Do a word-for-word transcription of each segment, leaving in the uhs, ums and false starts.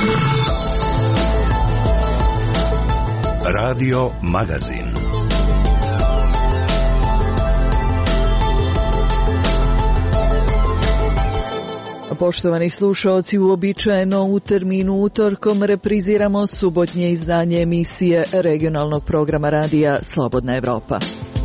Radio Magazin. Poštovani slušaoci, uobičajeno u terminu utorkom repriziramo subotnje izdanje emisije regionalnog programa radija Slobodna Evropa.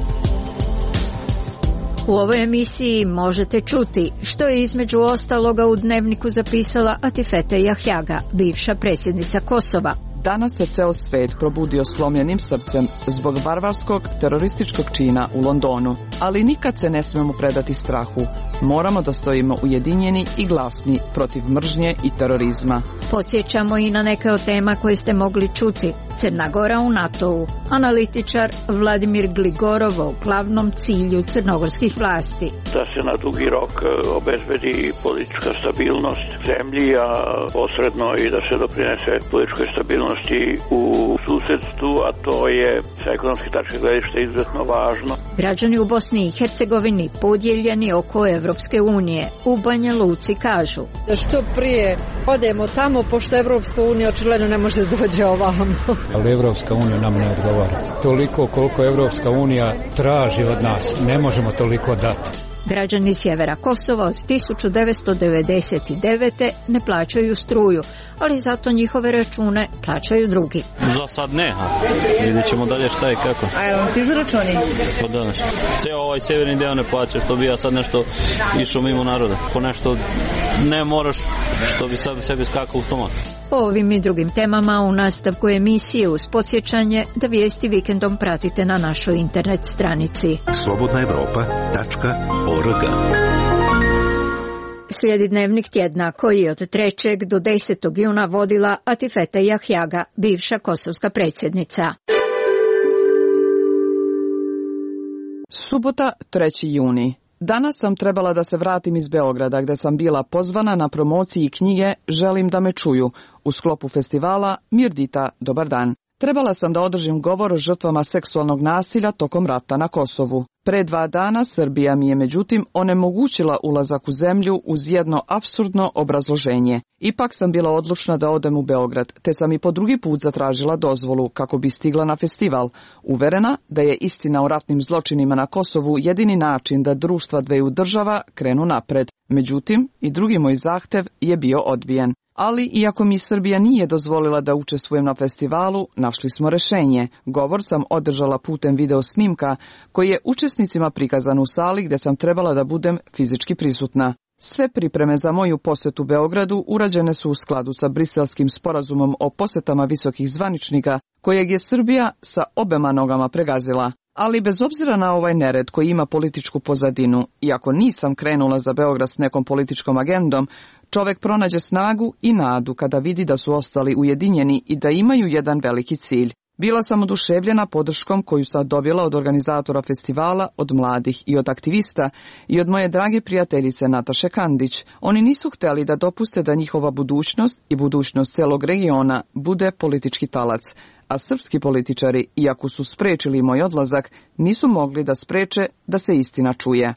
U ovoj emisiji možete čuti što je između ostaloga u dnevniku zapisala Atifete Jahjaga, bivša predsjednica Kosova. Danas se ceo svet probudio slomljenim srcem zbog varvarskog terorističkog čina u Londonu, ali nikad se ne smemo predati strahu. Moramo da stojimo ujedinjeni i glasni protiv mržnje i terorizma. Podsjećamo i na neke od tema koje ste mogli čuti. Crna Gora u NATO-u. Analitičar Vladimir Gligorov o glavnom cilju crnogorskih vlasti. Da se na dugi rok obezbedi politička stabilnost zemlji, a posredno i da se doprinese političkoj stabilnosti u susedstvu, a to je sa ekonomske tačke gledišta izuzetno važno. Građani u Bosni i Hercegovini podijeljeni oko Evropske unije. U Banja Luci kažu da što prije odemo tamo, pošto Evropska unija očigledno ne može dođe ovamo. Ali Evropska unija nam ne odgovara. Toliko koliko Evropska unija traži od nas, ne možemo toliko dati. Građani sjevera Kosova od tisuću devetsto devedeset devete. ne plaćaju struju, ali zato njihove račune plaćaju drugi. Za sad ne, a vidjet ćemo dalje šta je kako. A je vam stižu računi? Pa danas. Ceo ovaj sjeverni deo ne plaća, što bi ja sad nešto išao mimo naroda. Po nešto ne moraš, što bi sad sebi skakao u stomak. Po ovim i drugim temama u nastavku emisije uz podsjećanje da vijesti vikendom pratite na našoj internet stranici slobodna evropa tačka org. Slijedi dnevnik tjedna koji je od trećeg do desetog juna vodila Atifete Jahjaga, bivša kosovska predsjednica. Subota, treći juni. Danas sam trebala da se vratim iz Beograda, gde sam bila pozvana na promociji knjige Želim da me čuju u sklopu festivala Mirdita, dobar dan. Trebala sam da održim govor o žrtvama seksualnog nasilja tokom rata na Kosovu. Pre dva dana Srbija mi je međutim onemogućila ulazak u zemlju uz jedno apsurdno obrazloženje. Ipak sam bila odlučna da odem u Beograd, te sam i po drugi put zatražila dozvolu kako bi stigla na festival, uverena da je istina o ratnim zločinima na Kosovu jedini način da društva dveju država krenu napred. Međutim, i drugi moj zahtev je bio odbijen. Ali, iako mi Srbija nije dozvolila da učestvujem na festivalu, našli smo rešenje. Govor sam održala putem video snimka, koji je učesnicima prikazan u sali gde sam trebala da budem fizički prisutna. Sve pripreme za moju posetu Beogradu urađene su u skladu sa Briselskim sporazumom o posetama visokih zvaničnika, kojeg je Srbija sa obema nogama pregazila. Ali bez obzira na ovaj nered koji ima političku pozadinu, iako nisam krenula za Beograd s nekom političkom agendom, čovek pronađe snagu i nadu kada vidi da su ostali ujedinjeni i da imaju jedan veliki cilj. Bila sam oduševljena podrškom koju sam dobila od organizatora festivala, od mladih i od aktivista i od moje drage prijateljice Nataše Kandić. Oni nisu hteli da dopuste da njihova budućnost i budućnost celog regiona bude politički talac, a srpski političari, iako su sprečili moj odlazak, nisu mogli da spreče da se istina čuje.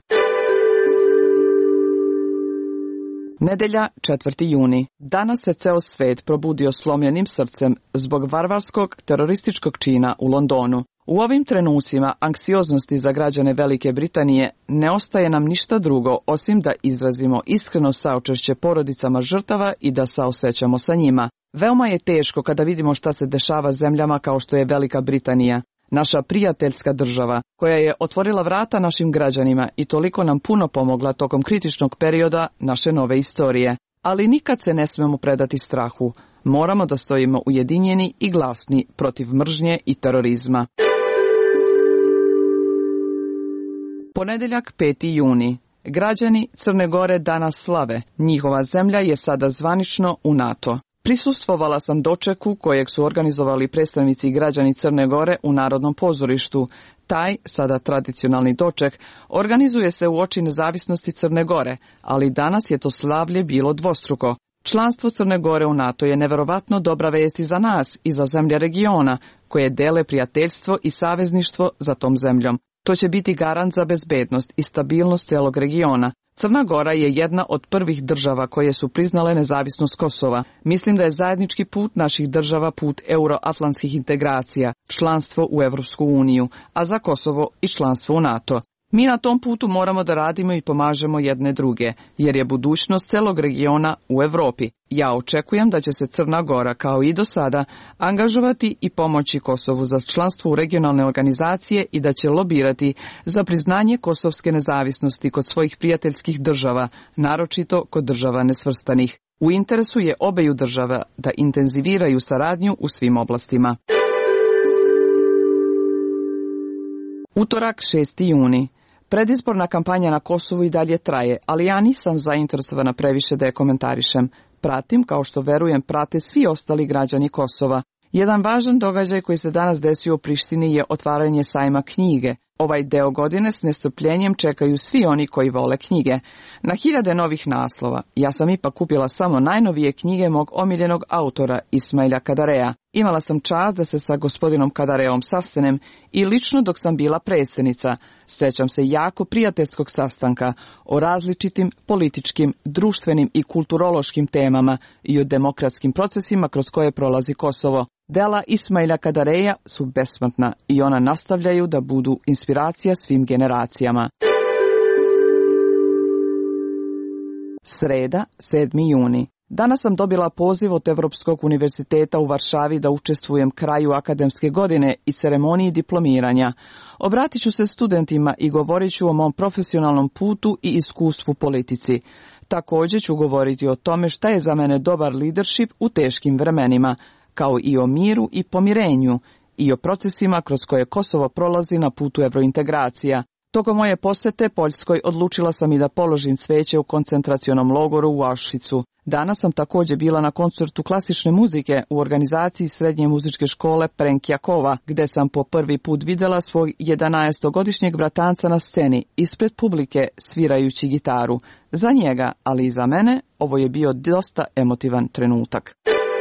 Nedelja, četvrti juni. Danas se ceo svet probudio slomljenim srcem zbog varvarskog terorističkog čina u Londonu. U ovim trenucima anksioznosti za građane Velike Britanije ne ostaje nam ništa drugo osim da izrazimo iskreno saučešće porodicama žrtava i da saosećamo sa njima. Veoma je teško kada vidimo šta se dešava zemljama kao što je Velika Britanija, naša prijateljska država, koja je otvorila vrata našim građanima i toliko nam puno pomogla tokom kritičnog perioda naše nove istorije. Ali nikad se ne smemo predati strahu. Moramo da stojimo ujedinjeni i glasni protiv mržnje i terorizma. Ponedeljak, peti juni. Građani Crne Gore danas slave. Njihova zemlja je sada zvanično u NATO. Prisustvovala sam dočeku kojeg su organizovali predstavnici i građani Crne Gore u Narodnom pozorištu. Taj, sada tradicionalni doček, organizuje se u oči nezavisnosti Crne Gore, ali danas je to slavlje bilo dvostruko. Članstvo Crne Gore u NATO je neverovatno dobra vest i za nas i za zemlje regiona, koje dele prijateljstvo i savezništvo za tom zemljom. To će biti garant za bezbednost i stabilnost celog regiona. Crna Gora je jedna od prvih država koje su priznale nezavisnost Kosova. Mislim da je zajednički put naših država put euroatlantskih integracija, članstvo u Evropsku uniju, a za Kosovo i članstvo u NATO. Mi na tom putu moramo da radimo i pomažemo jedne druge, jer je budućnost celog regiona u Evropi. Ja očekujem da će se Crna Gora, kao i do sada, angažovati i pomoći Kosovu za članstvo u regionalne organizacije i da će lobirati za priznanje kosovske nezavisnosti kod svojih prijateljskih država, naročito kod država nesvrstanih. U interesu je obeju država da intenziviraju saradnju u svim oblastima. Utorak, šesti juni. Predizborna kampanja na Kosovu i dalje traje, ali ja nisam zainteresovana previše da je komentarišem. Pratim, kao što verujem, prate svi ostali građani Kosova. Jedan važan događaj koji se danas desio u Prištini je otvaranje sajma knjige. Ovaj deo godine s nestrpljenjem čekaju svi oni koji vole knjige. Na hiljade novih naslova. Ja sam ipak kupila samo najnovije knjige mog omiljenog autora Ismaila Kadareja. Imala sam čast da se sa gospodinom Kadareom sastanem i lično dok sam bila predsjednica. Sećam se jako prijateljskog sastanka o različitim političkim, društvenim i kulturološkim temama i o demokratskim procesima kroz koje prolazi Kosovo. Dela Ismaila Kadareja su besmrtna i ona nastavljaju da budu inspiracija svim generacijama. Sreda, sedmi juni. Danas sam dobila poziv od Evropskog univerziteta u Varšavi da učestvujem kraju akademske godine i ceremoniji diplomiranja. Obratit ću se studentima i govorit ću o mom profesionalnom putu i iskustvu politici. Također ću govoriti o tome šta je za mene dobar leadership u teškim vremenima, kao i o miru i pomirenju i o procesima kroz koje Kosovo prolazi na putu evrointegracija. Tokom moje posete Poljskoj odlučila sam i da položim cveće u koncentracionom logoru u Auschwitzu. Danas sam također bila na koncertu klasične muzike u organizaciji Srednje muzičke škole Prenkjakova, gde sam po prvi put videla svog jedanaestogodišnjeg bratanca na sceni ispred publike svirajući gitaru. Za njega, ali i za mene, ovo je bio dosta emotivan trenutak.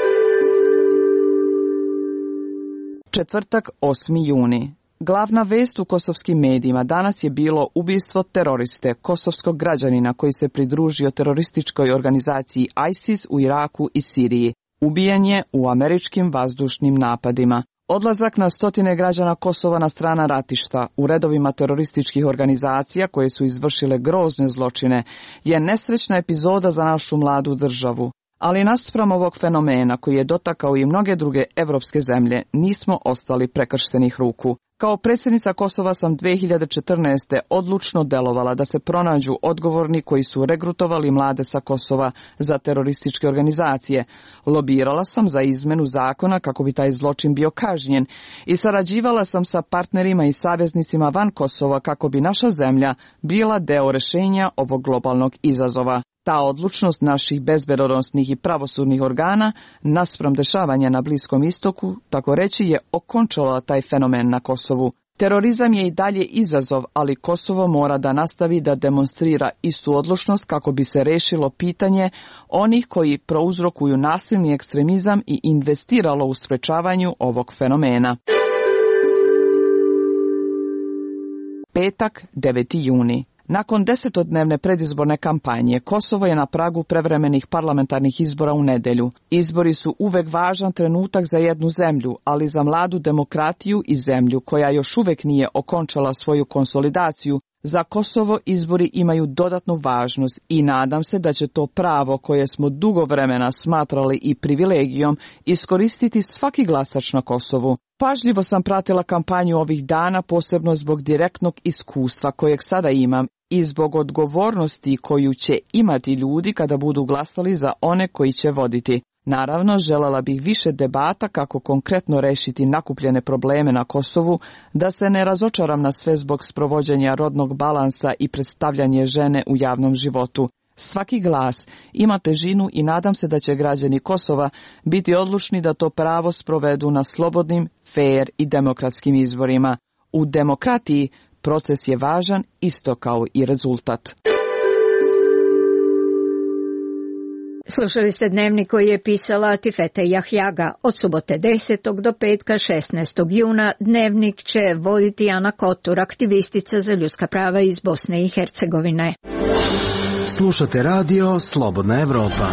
Četvrtak, osmi juni. Glavna vest u kosovskim medijima danas je bilo ubistvo teroriste, kosovskog građanina koji se pridružio terorističkoj organizaciji ISIS u Iraku i Siriji. Ubijen je u američkim vazdušnim napadima. Odlazak na stotine građana Kosova na strana ratišta u redovima terorističkih organizacija koje su izvršile grozne zločine je nesrećna epizoda za našu mladu državu. Ali naspram ovog fenomena koji je dotakao i mnoge druge evropske zemlje, nismo ostali prekrštenih ruku. Kao predsjednica Kosova sam dve hiljade četrnaeste. odlučno delovala da se pronađu odgovorni koji su regrutovali mlade sa Kosova za terorističke organizacije. Lobirala sam za izmenu zakona kako bi taj zločin bio kažnjen i sarađivala sam sa partnerima i saveznicima van Kosova kako bi naša zemlja bila deo rješenja ovog globalnog izazova. Ta odlučnost naših bezbedonosnih i pravosudnih organa naspram dešavanja na Bliskom istoku, tako reći, je okončala taj fenomen na Kosovu. Terorizam je i dalje izazov, ali Kosovo mora da nastavi da demonstrira istu odlučnost kako bi se rešilo pitanje onih koji prouzrokuju nasilni ekstremizam i investiralo u sprečavanju ovog fenomena. Petak, deveti juni. Nakon desetodnevne predizborne kampanje, Kosovo je na pragu prevremenih parlamentarnih izbora u nedelju. Izbori su uvek važan trenutak za jednu zemlju, ali za mladu demokratiju i zemlju koja još uvek nije okončala svoju konsolidaciju, za Kosovo izbori imaju dodatnu važnost i nadam se da će to pravo koje smo dugo vremena smatrali i privilegijom iskoristiti svaki glasač na Kosovu. Pažljivo sam pratila kampanju ovih dana, posebno zbog direktnog iskustva kojeg sada imam i zbog odgovornosti koju će imati ljudi kada budu glasali za one koji će voditi. Naravno, želela bih više debata kako konkretno rešiti nakupljene probleme na Kosovu, da se ne razočaram na sve zbog sprovođenja rodnog balansa i predstavljanje žene u javnom životu. Svaki glas ima težinu i nadam se da će građani Kosova biti odlučni da to pravo sprovedu na slobodnim, fair i demokratskim izborima. U demokratiji proces je važan isto kao i rezultat. Slušali ste dnevnik koji je pisala Tifete Jahjaga. Od subote desetog do petka šesnaestog juna dnevnik će voditi Ana Kotur, aktivistica za ljudska prava iz Bosne i Hercegovine. Slušate radio Slobodna Evropa.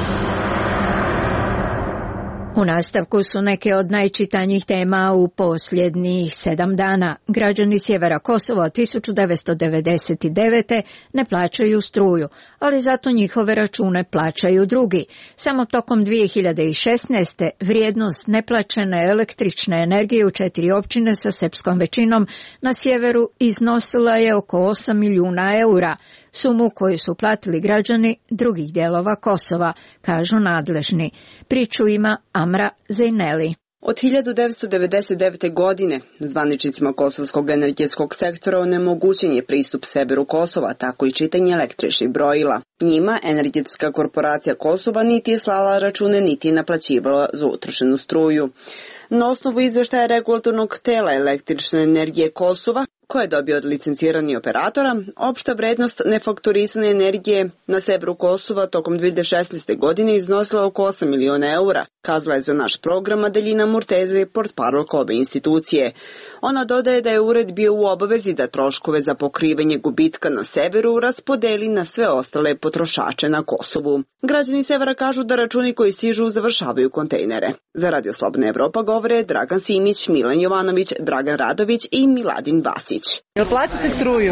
U nastavku su neke od najčitanjih tema u posljednjih sedam dana. Građani sjevera Kosova od tisuću devetsto devedeset devete. ne plaćaju struju, ali zato njihove račune plaćaju drugi. Samo tokom dvije hiljade šesnaeste. vrijednost neplaćene električne energije u četiri općine sa srpskom većinom na sjeveru iznosila je oko osam milijuna eura. Sumu koju su platili građani drugih dijelova Kosova, kažu nadležni. Priču ima Amra Zejneli. Od hiljadu devetsto devedeset devete. godine zvaničnicima kosovskog energetskog sektora onemogućen je pristup severu Kosova, tako i čitanje električnih brojila. Njima Energetska korporacija Kosova niti je slala račune, niti je naplaćivala za utrošenu struju. Na osnovu izveštaja regulatornog tela električne energije Kosova, koje je dobio od licencirani operatora, opšta vrednost nefakturisane energije na severu Kosova tokom dvije hiljade šesnaeste. godine iznosila oko osam miliona eura, kazala je za naš program Adelina Murteze, portparolka ove institucije. Ona dodaje da je ured bio u obavezi da troškove za pokrivanje gubitka na severu raspodeli na sve ostale potrošače na Kosovu. Građani severa kažu da računi koji stižu završavaju kontejnere. Za Radio Slobodna Evropa govore Dragan Simić, Milan Jovanović, Dragan Radović i Miladin Vasić. Jel plaćate struju?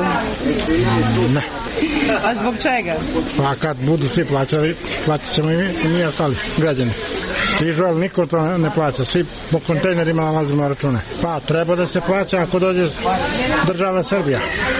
Ne. A zbog čega? Pa kad budu svi plaćali, plaćat ćemo i mi, i mi ostali građani. Stižu, ali niko to ne plaća. Svi po kontejnerima nalazimo na račune. Pa treba da se plaća ako dođe država Srbija.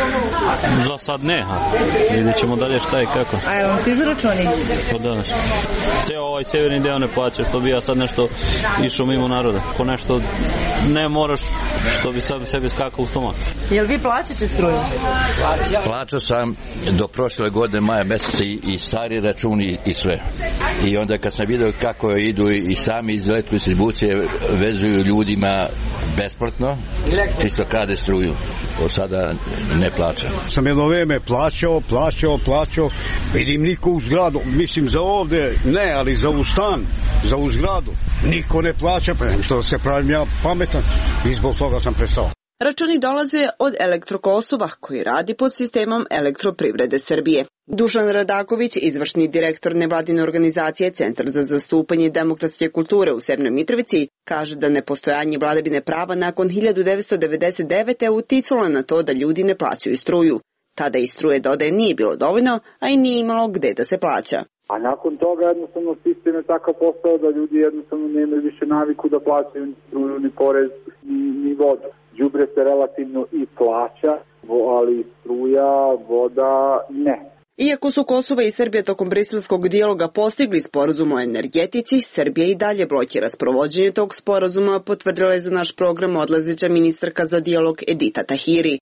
Za sad ne, ha. Vidjet ćemo dalje šta i kako. A evo, stižu računi? To danas. Ceo ovaj severni deo ne plaća, što bi ja sad nešto išao mimo naroda. Ko nešto ne moraš, što bi sad sebi skakao u stomak. Jel vi plaćate struju? Plaćao sam do prošle godine maja meseca i, i stari računi i sve. I onda kad sam vidio kako idu i sami iz elektrodistribucije vezuju ljudima besplatno, čisto krade struju. Od sada ne plaćam. Sam jedno vreme plaćao, plaćao, plaćao. Vidim niko u zgradu, mislim za ovde ne, ali za u stan, za u zgradu. Niko ne plaća, pa nem što se pravim ja pametan i zbog toga sam prestao. Računi dolaze od Elektrokosova, koji radi pod sistemom Elektroprivrede Srbije. Dušan Radaković, izvršni direktor nevladine organizacije Centar za zastupanje demokratske kulture u Severnoj Mitrovici, kaže da nepostojanje vladavine prava nakon hiljadu devetsto devedeset devete. uticalo na to da ljudi ne plaćaju struju. Tada i struje, dodaje, nije bilo dovoljno, a i nije imalo gde da se plaća. A nakon toga jednostavno sistem je takav postao da ljudi jednostavno nemaju više naviku da plaćaju ni struju, ni porez, ni, ni vodu. Đubre se relativno i plaća, ali struja, voda ne. Iako su Kosovo i Srbija tokom briselskog dijaloga postigli sporazum o energetici, Srbija i dalje blokira sprovođenje tog sporazuma, potvrdila je za naš program odlazeća ministarka za dijalog Edita Tahiri.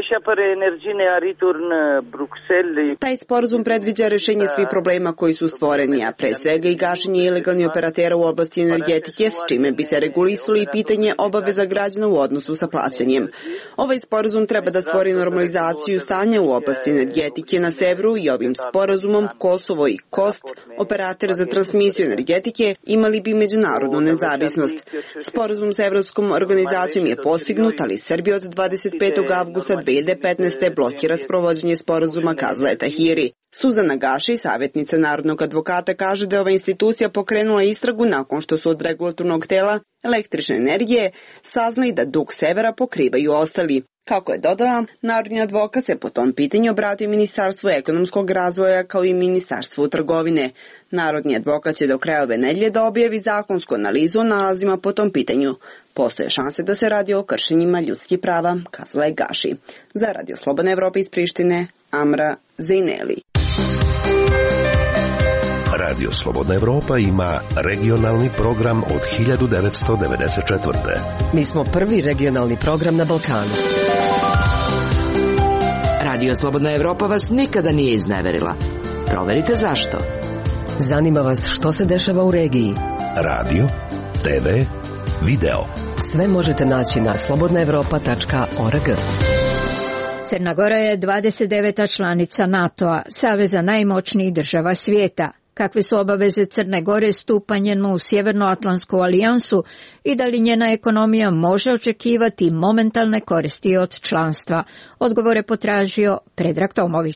Taj sporazum predviđa rešenje svih problema koji su stvoreni, a pre svega i gašenje ilegalnih operatera u oblasti energetike, s čime bi se regulisali i pitanje obaveza građana u odnosu sa plaćanjem. Ovaj sporazum treba da stvori normalizaciju stanja u oblasti energetike na severu i ovim sporazumom Kosovo i Kost, operator za transmisiju energetike, imali bi međunarodnu nezavisnost. Sporazum sa Evropskom organizacijom je postignut, ali Srbija od dvadeset petog avgusta dve hiljade petnaeste. blokira sprovođenje sporazuma, kazala je Tahiri. Suzana Gaši, savjetnica narodnog advokata, kaže da je ova institucija pokrenula istragu nakon što su od regulatornog tela električne energije saznali da dug severa pokrivaju ostali. Kako je dodala, narodni advokat se po tom pitanju obratio Ministarstvu ekonomskog razvoja kao i Ministarstvu trgovine. Narodni advokat će do kraja ove nedelje da objavi zakonsku analizu o nalazima po tom pitanju. Postoje šanse da se radi o kršenjima ljudskih prava, kazala je Gaši. Za Radio Slobodna Evropa iz Prištine, Amra Zejneli. Radio Slobodna Evropa ima regionalni program od hiljadu devetsto devedeset četvrte. Mi smo prvi regionalni program na Balkanu. Radio Slobodna Evropa vas nikada nije izneverila. Proverite zašto. Zanima vas što se dešava u regiji. Radio, te ve, video. Sve možete naći na slobodna evropa tačka org. Crna Gora je dvadeset deveta članica NATO-a, saveza najmoćnijih država svijeta. Kakve su obaveze Crne Gore stupanjem u Sjevernoatlantsku alijansu i da li njena ekonomija može očekivati momentalne koristi od članstva? Odgovore potražio Predrag Tomović.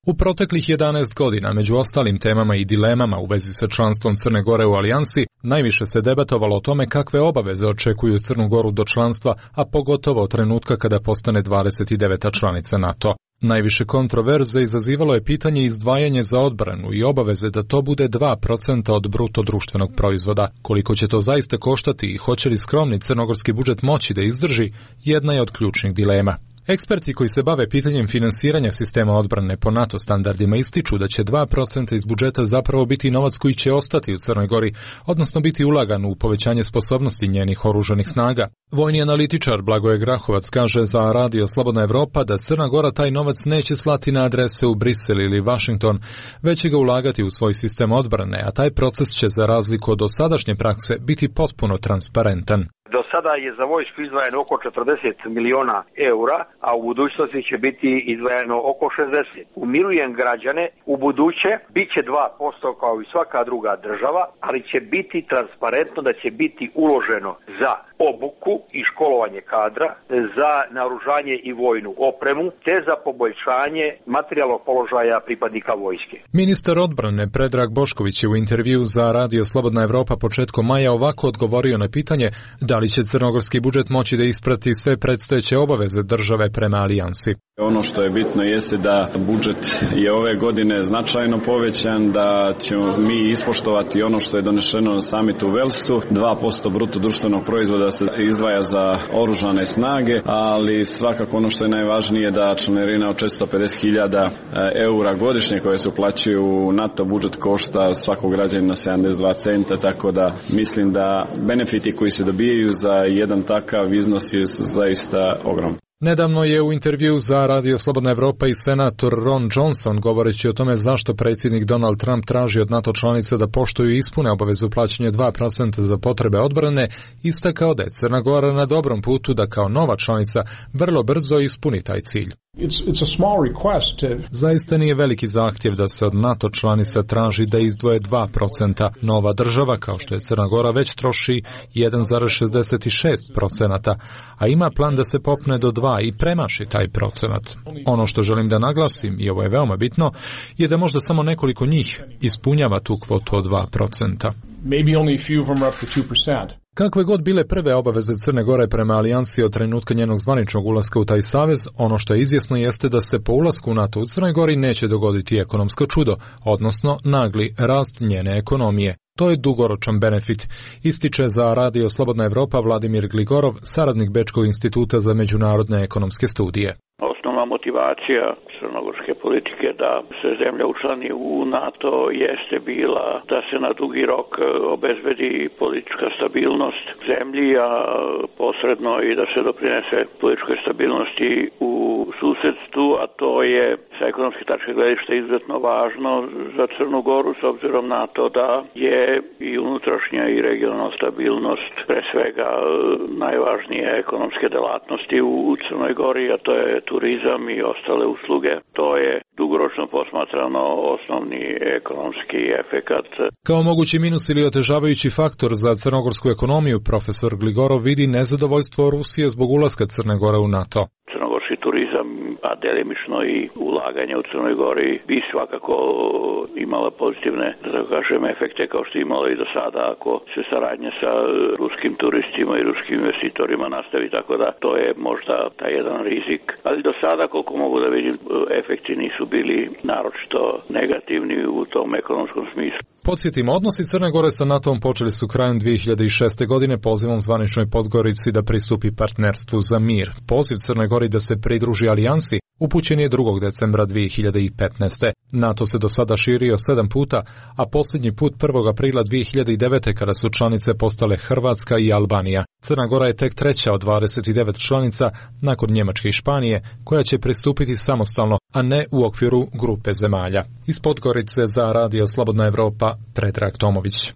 U proteklih jedanaest godina, među ostalim temama i dilemama u vezi sa članstvom Crne Gore u alijansi, najviše se debatovalo o tome kakve obaveze očekuju Crnu Goru do članstva, a pogotovo od trenutka kada postane dvadeset deveta članica NATO. Najviše kontroverze izazivalo je pitanje izdvajanja za odbranu i obaveze da to bude dva procenta od bruto društvenog proizvoda. Koliko će to zaista koštati i hoće li skromni crnogorski budžet moći da izdrži, jedna je od ključnih dilema. Eksperti koji se bave pitanjem finansiranja sistema odbrane po NATO standardima ističu da će dva procenta iz budžeta zapravo biti novac koji će ostati u Crnoj Gori, odnosno biti ulagan u povećanje sposobnosti njenih oružanih snaga. Vojni analitičar Blagoje Grahovac kaže za Radio Slobodna Evropa da Crna Gora taj novac neće slati na adrese u Brisel ili Washington, već će ga ulagati u svoj sistem odbrane, a taj proces će za razliku od dosadašnje prakse biti potpuno transparentan. Do sada je za vojsku izdvajano oko četrdeset miliona eura, a u budućnosti će biti izdvajano oko šezdeset. Umirujem građane, u buduće bit će dva posto kao i svaka druga država, ali će biti transparentno da će biti uloženo za obuku i školovanje kadra, za naoružanje i vojnu opremu, te za poboljšanje materijalnog položaja pripadnika vojske. Ministar odbrane Predrag Bošković je u intervju za Radio Slobodna Evropa početkom maja ovako odgovorio na pitanje da li će crnogorski budžet moći da isprati sve predstojeće obaveze države prema alijansi. Ono što je bitno jeste da budžet je ove godine značajno povećan, da ćemo mi ispoštovati ono što je donešeno na samitu u Velsu, dva posto bruto društvenog proizvoda se izdvaja za oružane snage, ali svakako ono što je najvažnije da članarina od četiristo pedeset hiljada eura godišnje koje se uplaćuju u NATO budžet košta svakog građanina sedamdeset dva centa, tako da mislim da benefiti koji se dobijaju za jedan takav iznos je zaista ogrom. Nedavno je u intervju za Radio Slobodna Evropa i senator Ron Johnson, govoreći o tome zašto predsjednik Donald Trump traži od NATO članica da poštuju i ispune obavezu plaćanja dva procenta za potrebe odbrane, istakao da je Crna Gora na dobrom putu da kao nova članica vrlo brzo ispuni taj cilj. It's, it's a small request to... Zaista nije veliki zahtjev da se od NATO članica traži da izdvoje dva procenta. Nova država, kao što je Crna Gora, već troši jedan zarez šezdeset šest procenta, a ima plan da se popne do dva i premaši taj procenat. Ono što želim da naglasim, i ovo je veoma bitno, je da možda samo nekoliko njih ispunjava tu kvotu od dva procenta. Maybe only a few of them are up to two percent. Kakve god bile prve obaveze Crne Gore prema alijansi od trenutka njenog zvaničnog ulaska u taj savez, ono što je izvjesno jeste da se po ulasku u NATO u Crnoj Gori neće dogoditi ekonomsko čudo, odnosno nagli rast njene ekonomije. To je dugoročan benefit, ističe za Radio Slobodna Evropa Vladimir Gligorov, saradnik Bečkog instituta za međunarodne ekonomske studije. Osnovna motivacija crnogorske politike da se zemlja učlani u NATO jeste bila da se na dugi rok obezbedi politička stabilnost zemlji, a posredno i da se doprinese političkoj stabilnosti u susedstvu, a to je sa ekonomske tačke gledišta izuzetno važno za Crnu Goru s obzirom na to da je i unutrašnja i regionalna stabilnost pre svega najvažnije ekonomske delatnosti u Crnoj Gori, a to je turizam i ostale usluge. To je dugoročno posmatrano osnovni ekonomski efekat. Kao mogući minus ili otežavajući faktor za crnogorsku ekonomiju, profesor Gligorov vidi nezadovoljstvo Rusije zbog ulaska Crne Gore u NATO. Crnogorski turizam, a delimično i ulaganje u Crnoj Gori bi svakako imala pozitivne, da kažem, efekte kao što je imalo i do sada ako se saradnja sa ruskim turistima i ruskim investitorima nastavi, tako da to je možda taj jedan rizik. Ali do sada, koliko mogu da vidim, efekti nisu bili naročito negativni u tom ekonomskom smislu. Podsjetimo, odnosi Crne Gore sa NATOom počeli su krajem dvije hiljade šeste. godine pozivom zvaničnoj Podgorici da pristupi partnerstvu za mir. Poziv Crne Gori da se pridruži alijansi upućen je drugog decembra dvije hiljade petnaeste. NATO se do sada širio sedam puta, a posljednji put prvog aprila dvije hiljade devete. kada su članice postale Hrvatska i Albanija. Crna Gora je tek treća od dvadeset devet članica nakon Njemačke i Španije, koja će pristupiti samostalno, a ne u okviru grupe zemalja. Iz Podgorice za Radio Slobodna Evropa, Predrag Tomović.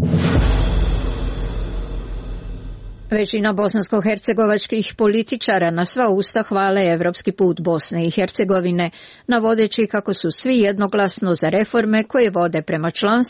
Većina bosansko-hercegovačkih političara na sva usta hvale evropski put Bosne i Hercegovine, navodeći kako su svi jednoglasno za reforme koje vode prema članstvu,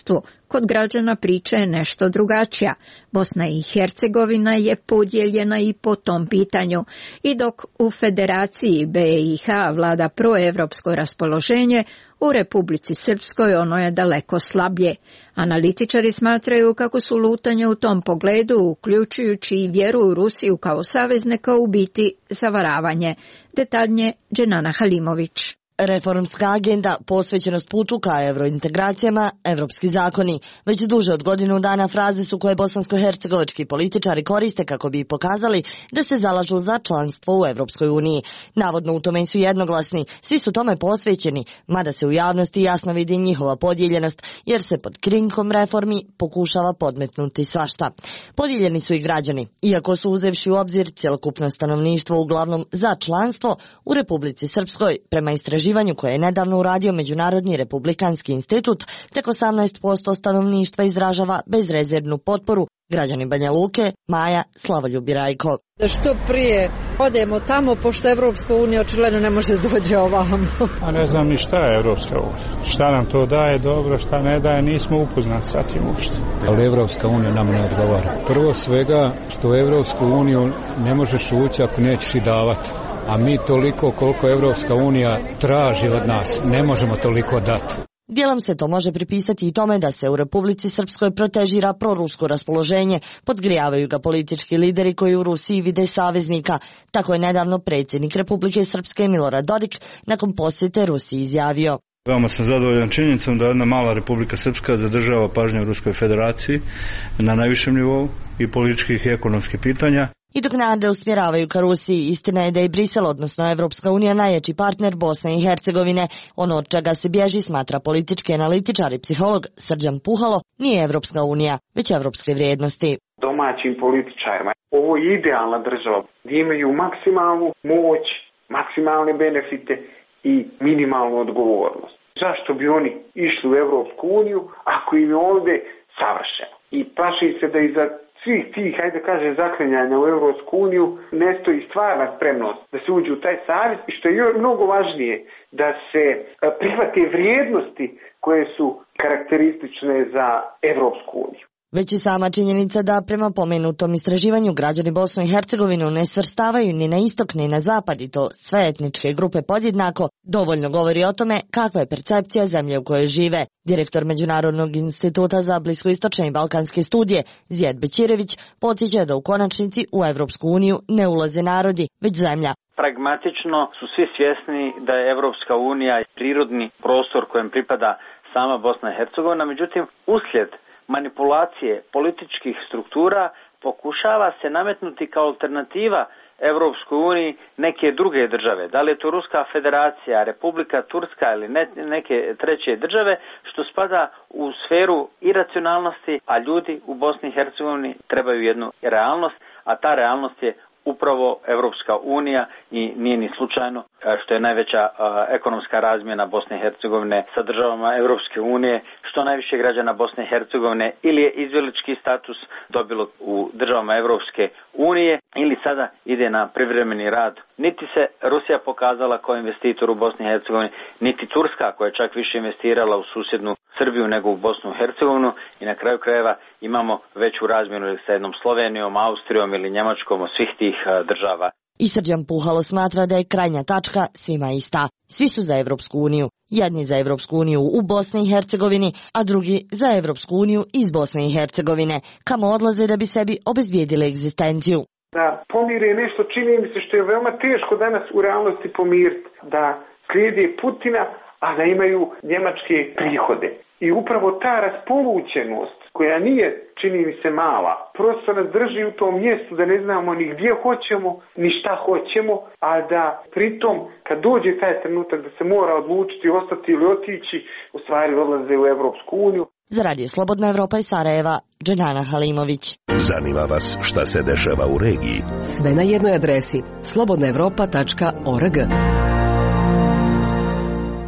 kod građana priča je nešto drugačija. Bosna i Hercegovina je podijeljena i po tom pitanju. I dok u Federaciji B i H vlada proevropsko raspoloženje, u Republici Srpskoj ono je daleko slablje. Analitičari smatraju kako su lutanje u tom pogledu, uključujući i vjeru u Rusiju kao saveznika, u biti zavaravanje. Detaljnije Dženana Halimović. Reformska agenda, posvećenost putu ka evrointegracijama, evropski zakoni. Već duže od godinu dana fraze su koje bosansko-hercegovački političari koriste kako bi pokazali da se zalažu za članstvo u Evropskoj uniji. Navodno u tome su jednoglasni, svi su tome posvećeni, mada se u javnosti jasno vidi njihova podijeljenost, jer se pod krinkom reformi pokušava podmetnuti svašta. Podijeljeni su i građani, iako su uzevši u obzir cjelokupno stanovništvo uglavnom za članstvo u Republici Srpskoj, prema istraživanju koje je nedavno uradio Međunarodni republikanski institut, tek osamnaest posto stanovništva izražava bezrezervnu potporu. Građani Banja Luke, Maja, Slavoljub i Rajko. Da što prije odemo tamo, pošto Evropska unija očigledno ne može da dođe ovamo. A ne znam ni šta je Evropska unija. Šta nam to daje dobro, šta ne daje, nismo upoznati sa tim uopšte. Ali Evropska unija nam ne odgovara. Prvo svega što u Evropsku uniju ne možeš ući ako nećeš i davati. A mi toliko koliko Evropska unija traži od nas, ne možemo toliko dati. Dijelom se to može pripisati i tome da se u Republici Srpskoj protežira prorusko raspoloženje, podgrijavaju ga politički lideri koji u Rusiji vide saveznika. Tako je nedavno predsjednik Republike Srpske Milorad Dodik nakon posjete Rusiji izjavio. Veoma sam zadovoljan činjenicom da jedna mala Republika Srpska zadržava pažnju Ruskoj federaciji na najvišem nivou i političkih i ekonomskih pitanja. I dok nade usmjeravaju ka Rusiji, istina je da je Brisel, odnosno Evropska unija, najjači partner Bosne i Hercegovine. Ono od čega se bježi, smatra politički analitičar i psiholog Srđan Puhalo, nije Evropska unija, već evropske vrijednosti. Domaćim političarima ovo je idealna država gdje imaju maksimalnu moć, maksimalne benefite i minimalnu odgovornost. Zašto bi oni išli u Evropsku uniju ako im je ovdje savršeno? I plaši se da iza svih tih, hajde kaže, zaklinjanja u Evropsku uniju ne stoji stvarna spremnost da se uđe u taj savez i što je mnogo važnije, da se prihvate vrijednosti koje su karakteristične za Evropsku uniju. Već i sama činjenica da prema pomenutom istraživanju građani Bosnu i Hercegovinu ne svrstavaju ni na istok ni na zapad, i to sve etničke grupe podjednako, dovoljno govori o tome kakva je percepcija zemlje u kojoj žive. Direktor Međunarodnog instituta za bliskoistočne i balkanske studije Zijad Bećirević podsjeća da u konačnici u Evropsku uniju ne ulaze narodi, već zemlja. Pragmatično su svi svjesni da je Evropska unija prirodni prostor kojem pripada sama Bosna i Hercegovina, međutim uslijed manipulacije političkih struktura pokušava se nametnuti kao alternativa Evropskoj uniji neke druge države. Da li je to Ruska federacija, Republika Turska ili ne, neke treće države, što spada u sferu iracionalnosti, a ljudi u Bosni i Hercegovini trebaju jednu realnost, a ta realnost je upravo Evropska unija i nije ni slučajno što je najveća uh, ekonomska razmjena Bosne i Hercegovine sa državama Evropske unije, što najviše građana Bosne i Hercegovine ili je izbjeglički status dobilo u državama Evropske unije ili sada ide na privremeni rad. Niti se Rusija pokazala kao investitor u Bosni i Hercegovini, niti Turska koja je čak više investirala u susjednu Srbiju nego u Bosnu i Hercegovinu i na kraju krajeva imamo veću razmjenu sa jednom Slovenijom, Austrijom ili Njemačkom od svih tih država. I Srđan Puhalo smatra da je krajnja tačka svima ista. Svi su za Evropsku uniju. Jedni za Evropsku uniju u Bosni i Hercegovini, a drugi za Evropsku uniju iz Bosne i Hercegovine, kamo odlaze da bi sebi obezbijedili egzistenciju. Da pomire nešto, čini mi se što je veoma teško danas u realnosti pomiriti, da slijede Putina, a da imaju njemačke prihode. I upravo ta raspolućenost, koja nije, čini mi se, mala, prosto nas drži u tom mjestu da ne znamo ni gdje hoćemo, ni šta hoćemo, a da pritom, kad dođe taj trenutak da se mora odlučiti ostati ili otići, u stvari odlaze u Evropsku uniju. Za Radio Slobodna Evropa iz Sarajeva, Dženana Halimović. Zanima vas šta se dešava u regiji? Sve na jednoj adresi slobodna evropa tačka org.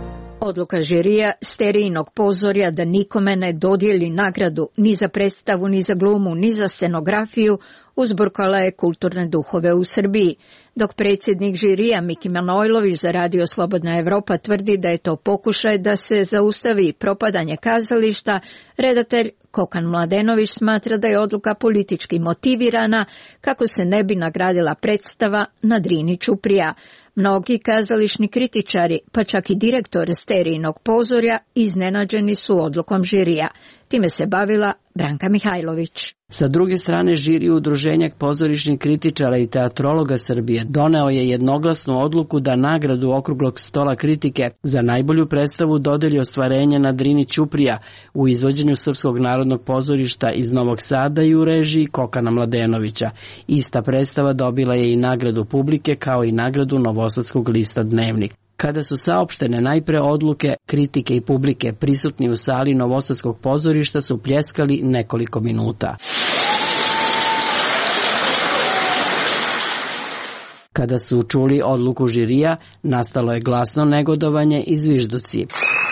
Odluka žirija Sterijnog pozorja da nikome ne dodijeli nagradu ni za predstavu, ni za glumu, ni za scenografiju uzburkala je kulturne duhove u Srbiji, dok predsjednik žirija Miki Manojlović za Radio Slobodna Evropa tvrdi da je to pokušaj da se zaustavi propadanje kazališta, redatelj Kokan Mladenović smatra da je odluka politički motivirana kako se ne bi nagradila predstava na Drini Ćuprija. Mnogi kazališni kritičari, pa čak i direktor Sterijnog pozorja, iznenađeni su odlukom žirija. Time se bavila Branka Mihajlović. Sa druge strane, žiri Udruženja pozorišnih kritičara i teatrologa Srbije doneo je jednoglasnu odluku da nagradu Okruglog stola kritike za najbolju predstavu dodeli ostvarenje na Drini Ćuprija u izvođenju Srpskog narodnog pozorišta iz Novog Sada i u režiji Kokana Mladenovića. Ista predstava dobila je i nagradu publike kao i nagradu Novosadskog lista Dnevnik. Kada su saopštene najpre odluke, kritike i publike, prisutni u sali Novosadskog pozorišta su pljeskali nekoliko minuta. Kada su čuli odluku žirija, nastalo je glasno negodovanje i zvižduci.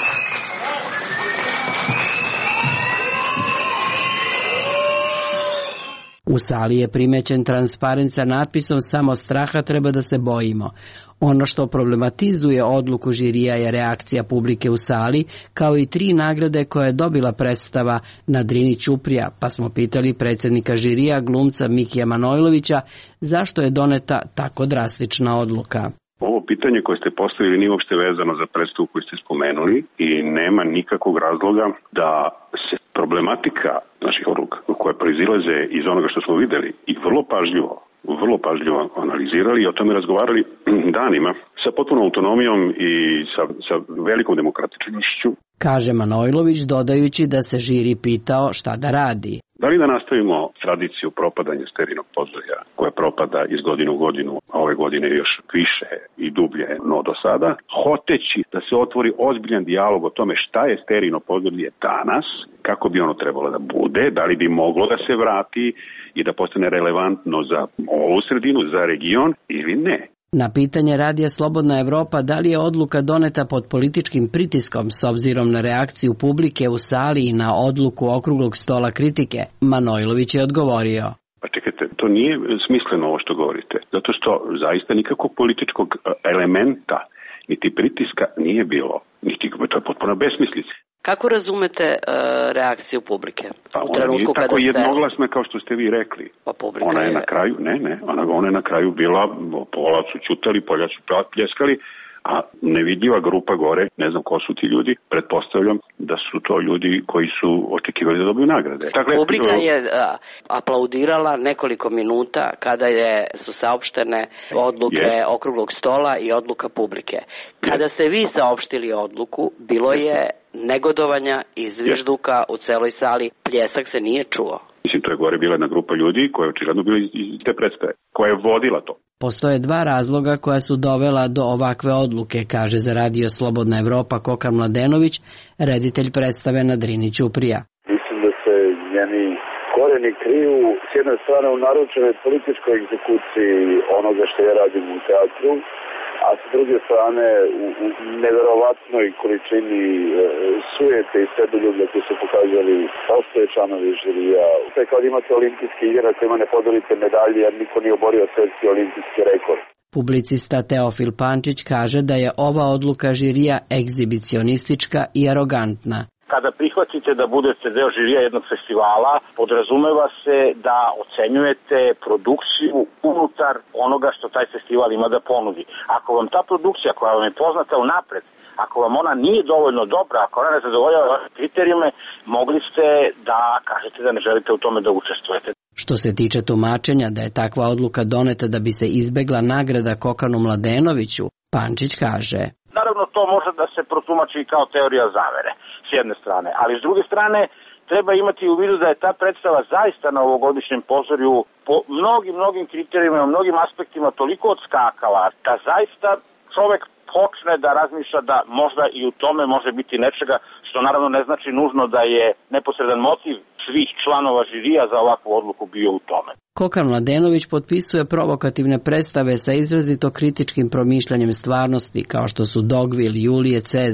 U sali je primećen transparent sa natpisom "Samo straha treba da se bojimo". Ono što problematizuje odluku žirija je reakcija publike u sali, kao i tri nagrade koje je dobila predstava na Drini Ćuprija, pa smo pitali predsjednika žirija, glumca Mikija Manojlovića, zašto je doneta tako drastična odluka. Ovo pitanje koje ste postavili nije uopšte vezano za predstavu koju ste spomenuli i nema nikakvog razloga da se problematika naših odluka koje proizilaze iz onoga što smo videli i vrlo pažljivo vrlo pažljivo analizirali i o tome razgovarali danima sa potpunom autonomijom i sa, sa velikom demokratičnošću. Kaže Manojlović, dodajući da se žiri pitao šta da radi. Da li da nastavimo tradiciju propadanja Sterijnog pozorja, koja propada iz godine u godinu, a ove godine još više i dublje no do sada, hoteći da se otvori ozbiljan dijalog o tome šta je Sterijno pozorje danas, kako bi ono trebalo da bude, da li bi moglo da se vrati i da postane relevantno za ovu sredinu, za region ili ne. Na pitanje Radija Slobodna Evropa da li je odluka doneta pod političkim pritiskom s obzirom na reakciju publike u sali i na odluku Okruglog stola kritike, Manojlović je odgovorio. Pa čekajte, to nije smisleno ovo što govorite, zato što zaista nikakvog političkog elementa niti pritiska nije bilo, niti to je potpuno besmislica. Kako razumete uh, reakciju publike? Pa ona nije tako ste... jednoglasna kao što ste vi rekli. Pa publika ona je, je na kraju, ne, ne, ona, ona je na kraju bila, pola su čutali, polja su pljeskali, a nevidljiva grupa gore, ne znam ko su ti ljudi, pretpostavljam da su to ljudi koji su očekivali da dobiju nagrade. Dakle, publika je uh, aplaudirala nekoliko minuta kada je, su saopštene odluke je. Okruglog stola i odluka publike. Kada je. ste vi saopštili odluku, bilo je negodovanja i zvižduka u celoj sali, pljesak se nije čuo. Mislim, to je gore bila jedna grupa ljudi koja je očigledno bila iz te predstave, koja je vodila to. Postoje dva razloga koja su dovela do ovakve odluke, kaže za Radio Slobodna Evropa Kokan Mladenović, reditelj predstave na Drini Ćuprija. Mislim da se njeni koreni kriju s jedne strane u naručenoj političkoj egzekuciji onoga što ja radim u teatru, a s druge strane u, u neverovatnoj količini e, sujete i sebiljublja koji su pokazali postoje članovi žirija. Sve kad imate olimpijske igre na kojima ne podelite medalje jer niko nije oborio svetski olimpijski rekord. Publicista Teofil Pančić kaže da je ova odluka žirija egzibicionistička i arogantna. Kada prihvatite da budete deo žirija jednog festivala, podrazumeva se da ocenjujete produkciju unutar onoga što taj festival ima da ponudi. Ako vam ta produkcija koja vam je poznata unapred, ako vam ona nije dovoljno dobra, ako ona ne zadovoljava kriterijume, mogli ste da kažete da ne želite u tome da učestvujete. Što se tiče tumačenja da je takva odluka doneta da bi se izbegla nagrada Kokanu Mladenoviću, Pančić kaže: Naravno, to može da se protumači kao teorija zavere, s jedne strane, ali s druge strane treba imati u vidu da je ta predstava zaista na ovogodišnjem pozorju po mnogim, mnogim kriterijima, mnogim aspektima toliko odskakala da zaista čovek počne da razmišlja da možda i u tome može biti nečega, što naravno ne znači nužno da je neposredan motiv svih članova žirija za ovakvu odluku bio u tome. Kokan Mladenović potpisuje provokativne predstave sa izrazito kritičkim promišljanjem stvarnosti, kao što su Dogvil, Julije Cezar,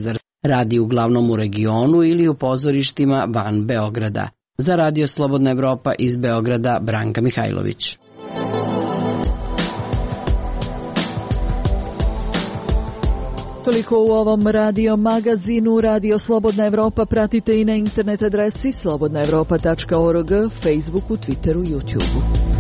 Radi uglavnom u regionu ili u pozorištima van Beograda. Za Radio Slobodna Evropa iz Beograda, Branka Mihajlović. Toliko u ovom radio magazinu. Radio Slobodna Evropa pratite i na internet adresi slobodna evropa tačka org, Facebooku, Twitteru, YouTubeu.